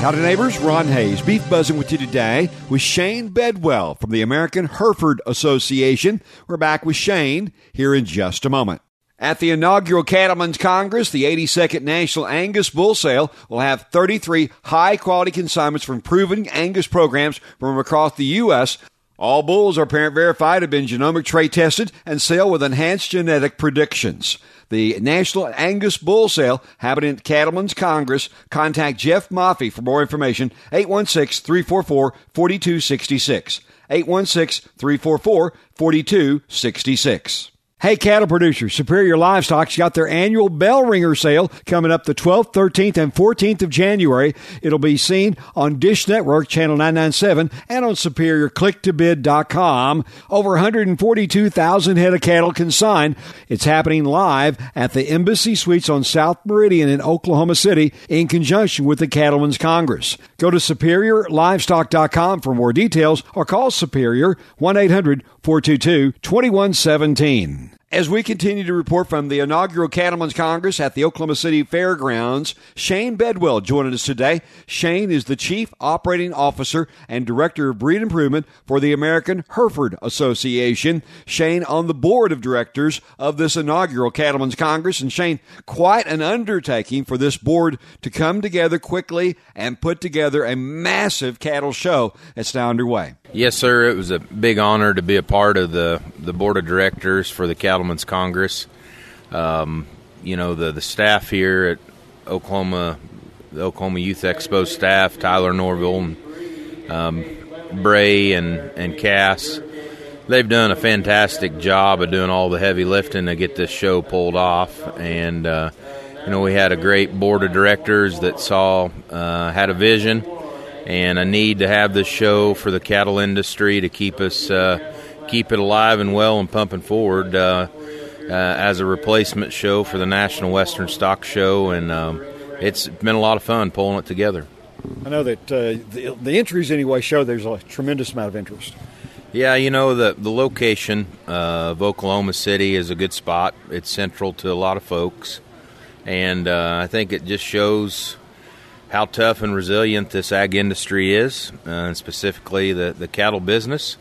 Howdy neighbors, Ron Hayes, Beef Buzzing with you today with Shane Bedwell from the American Hereford Association. We're back with Shane here in just a moment. At the inaugural Cattlemen's Congress, the 82nd National Angus Bull Sale will have 33 high-quality consignments from proven Angus programs from across the U.S. All bulls are parent verified, have been genomic trait tested, and sell with enhanced genetic predictions. The National Angus Bull Sale happening at Cattlemen's Congress. Contact Jeff Maffei for more information, 816-344-4266. 816-344-4266. Hey, cattle producers, Superior Livestock's got their annual Bell Ringer sale coming up the 12th, 13th, and 14th of January. It'll be seen on Dish Network, Channel 997, and on SuperiorClickToBid.com. Over 142,000 head of cattle consigned. It's happening live at the Embassy Suites on South Meridian in Oklahoma City in conjunction with the Cattlemen's Congress. Go to SuperiorLivestock.com for more details or call Superior 1-800-422-2117. As we continue to report from the inaugural Cattlemen's Congress at the Oklahoma City Fairgrounds, Shane Bedwell joining us today. Shane is the Chief Operating Officer and Director of Breed Improvement for the American Hereford Association. Shane on the board of directors of this inaugural Cattlemen's Congress. And Shane, quite an undertaking for this board to come together quickly and put together a massive cattle show that's now underway. Yes, sir. It was a big honor to be a part of the board of directors for the Cattlemen's Congress. The staff here at Oklahoma, the Oklahoma Youth Expo staff, Tyler Norville, and Bray and Cass, they've done a fantastic job of doing all the heavy lifting to get this show pulled off. And, we had a great board of directors that had a vision and a need to have this show for the cattle industry to keep it alive and well and pumping forward as a replacement show for the National Western Stock Show, and it's been a lot of fun pulling it together. I know that the entries anyway show there's a tremendous amount of interest. Yeah, the location of Oklahoma City is a good spot. It's central to a lot of folks, and I think it just shows how tough and resilient this ag industry is, and specifically the cattle business.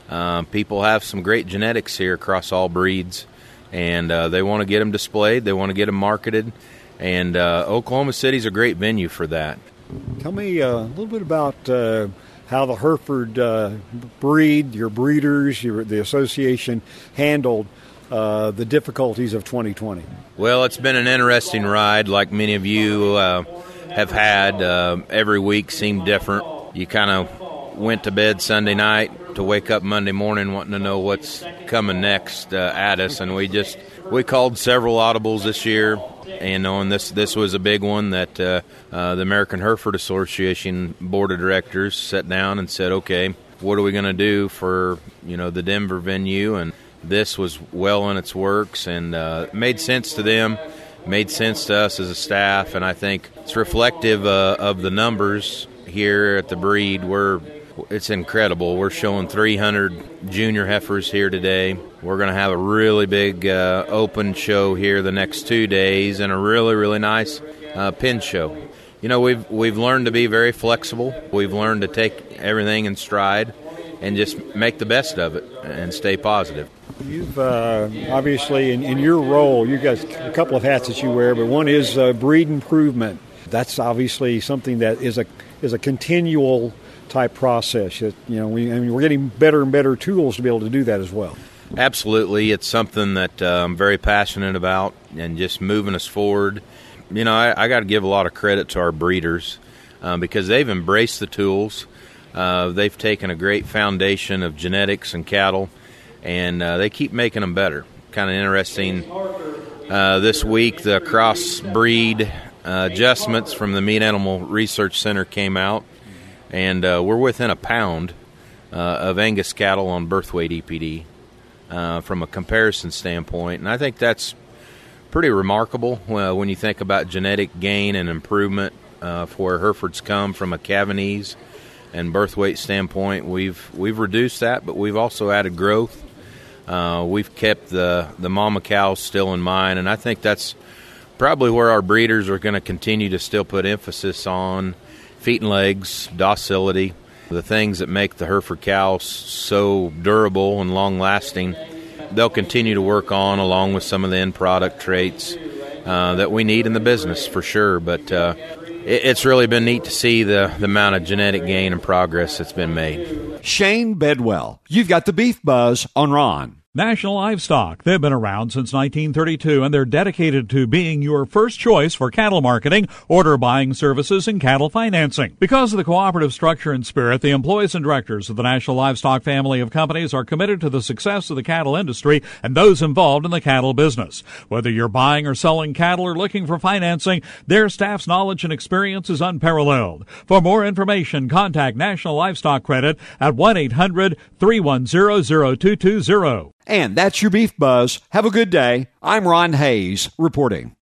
People have some great genetics here across all breeds, and they want to get them displayed, they want to get them marketed, and Oklahoma City's a great venue for that. Tell me a little bit about how the Hereford breed, your breeders, the association handled the difficulties of 2020. Well, it's been an interesting ride, like many of you have had. Every week seemed different. You kind of went to bed Sunday night to wake up Monday morning wanting to know what's coming next at us, and we called several audibles this year, and knowing this was a big one that the American Hereford Association board of directors sat down and said, okay, what are we going to do for the Denver venue? And this was well in its works, and it made sense to them, made sense to us as a staff, and I think it's reflective of the numbers here at the breed. It's incredible. We're showing 300 junior heifers here today. We're going to have a really big open show here the next 2 days, and a really, really nice pin show. We've learned to be very flexible. We've learned to take everything in stride and just make the best of it and stay positive. You've obviously, in your role, you've got a couple of hats that you wear, but one is breed improvement. That's obviously something that is a continual type process. We're getting better and better tools to be able to do that as well. Absolutely. It's something that I'm very passionate about and just moving us forward. I got to give a lot of credit to our breeders because they've embraced the tools. They've taken a great foundation of genetics and cattle, and they keep making them better. Kind of interesting. This week, the cross-breed adjustments from the Meat Animal Research Center came out, and we're within a pound of Angus cattle on birth weight EPD from a comparison standpoint. And I think that's pretty remarkable when you think about genetic gain and improvement for where Herefords come from a Cavanese and birth weight standpoint. We've reduced that, but we've also added growth. We've kept the mama cows still in mind, and I think that's probably where our breeders are going to continue to still put emphasis on feet and legs, docility, the things that make the Hereford cows so durable and long-lasting. They'll continue to work on, along with some of the end product traits that we need in the business for sure. But it's really been neat to see the amount of genetic gain and progress that's been made. Shane Bedwell, you've got the Beef Buzz on Ron. National Livestock. They've been around since 1932, and they're dedicated to being your first choice for cattle marketing, order buying services, and cattle financing. Because of the cooperative structure and spirit, the employees and directors of the National Livestock family of companies are committed to the success of the cattle industry and those involved in the cattle business. Whether you're buying or selling cattle or looking for financing, their staff's knowledge and experience is unparalleled. For more information, contact National Livestock Credit at 1-800-310-0220. And that's your Beef Buzz. Have a good day. I'm Ron Hayes reporting.